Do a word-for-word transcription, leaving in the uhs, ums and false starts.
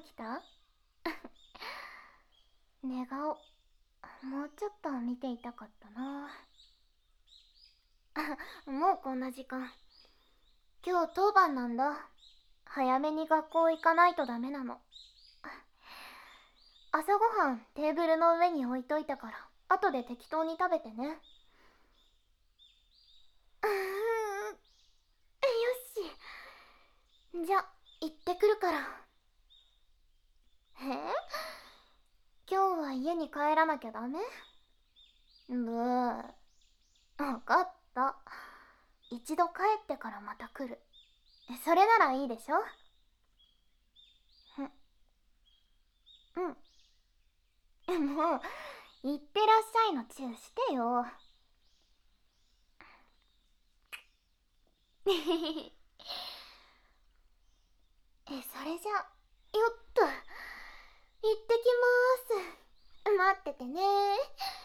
来た？寝顔、もうちょっと見ていたかったな。もうこんな時間。今日当番なんだ。早めに学校行かないとダメなの。朝ごはんテーブルの上に置いといたから後で適当に食べてね。うーん、よし、じゃ行ってくるから。え、今日は家に帰らなきゃダメ？ブー、分かった。一度帰ってからまた来る。それならいいでしょ？うん。もう行ってらっしゃいのチューしてよ。え、それじゃ、よっと、行ってきまーす。待っててねー。